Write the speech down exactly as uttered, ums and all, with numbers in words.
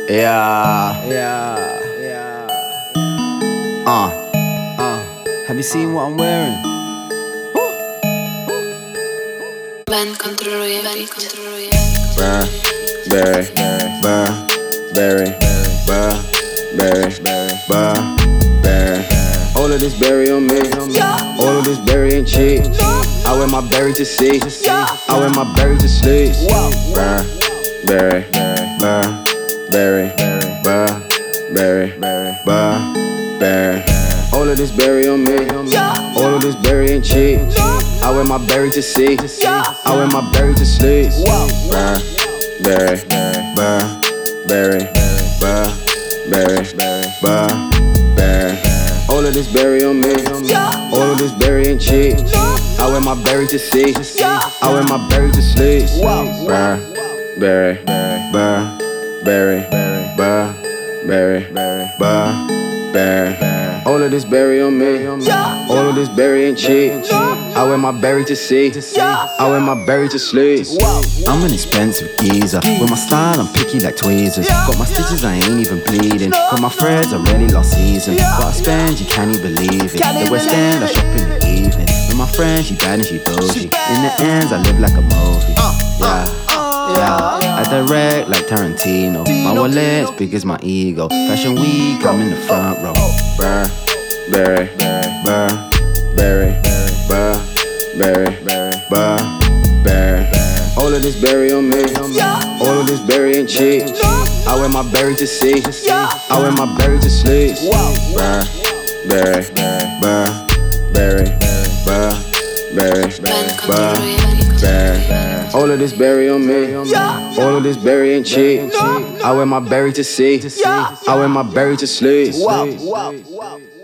Yeah, Yeah, yeah. uh, Uh, have you seen what I'm wearing? Ben controluje, Ben controluje. Burr, berry, burr, berry, burr, berry, burr, berry. All of this berry on me, all of this berry ain't cheap. I wear my berry to sea, I wear my berry to sleep. Burr, berry, burr, berry, burr, berry, burr, berry. All of this berry on me, all of this berry ain't cheap. I wear my berry to sea, I wear my berry to sleep. Burr, berry, burr, berry, burr, berry, burr, berry. All of this berry on me, all of this berry ain't cheap. I wear my berry to sea, I wear my berry to sleep. Burr, berry, burr, berry, burr, berry, burr, berry. All of this berry on me, all of this berry ain't cheap. I wear my berry to sea, I wear my berry to sleep. I'm an expensive geezer. With my style, I'm picky like tweezers. Got my stitches, I ain't even bleeding. Got my threads, I really lost season. What I spend, you can't even believe it. The West End, I shop in the evening. With my friends, she bad and she bougie. In the ends, I live like a movie. Yeah. Yeah, I direct like Tarantino. My wallet's big as my ego. Fashion week, I'm in the front row. Burr, berry, burr, berry, burr, berry, burr, berry. All of this berry on me, all of this berry ain't cheap. I wear my berry to sea, I wear my berry to sleep. Burr, berry, burr, berry, burr, berry, Ben burr, controluje. berry. All of this berry on me, all of this berry ain't cheap. I wear my berry to sea, I wear my berry to sleep.